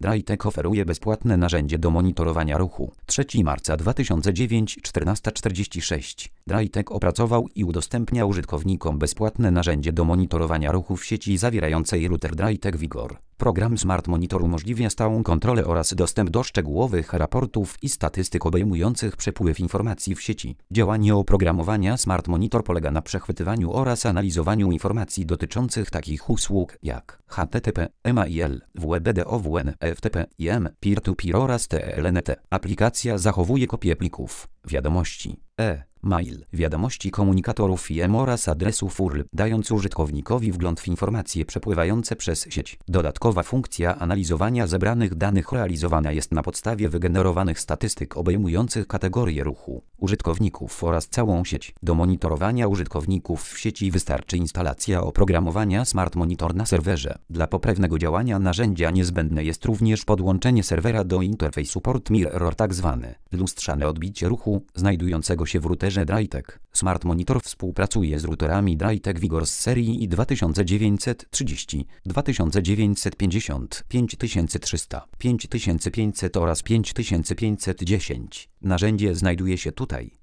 Drytech oferuje bezpłatne narzędzie do monitorowania ruchu. 3 marca 2009, 14:46. Drytech opracował i udostępnia użytkownikom bezpłatne narzędzie do monitorowania ruchu w sieci zawierającej router Drytech Vigor. Program Smart Monitor umożliwia stałą kontrolę oraz dostęp do szczegółowych raportów i statystyk obejmujących przepływ informacji w sieci. Działanie oprogramowania Smart Monitor polega na przechwytywaniu oraz analizowaniu informacji dotyczących takich usług jak HTTP, MAIL, WebDOWN, FTP, IM, Peer-to-Peer oraz TLNT. Aplikacja zachowuje kopie plików, wiadomości, mail, wiadomości komunikatorów IM oraz adresów URL, dając użytkownikowi wgląd w informacje przepływające przez sieć. Dodatkowa funkcja analizowania zebranych danych realizowana jest na podstawie wygenerowanych statystyk obejmujących kategorie ruchu, użytkowników oraz całą sieć. Do monitorowania użytkowników w sieci wystarczy instalacja oprogramowania Smart Monitor na serwerze. Dla poprawnego działania narzędzia niezbędne jest również podłączenie serwera do interfejsu Port Mirror, tzw. lustrzane odbicie ruchu, znajdującego się w routerze Drytech. Smart Monitor współpracuje z routerami Drytech Vigor z serii i 2930, 2950, 5300, 5500 oraz 5510. Narzędzie znajduje się tutaj.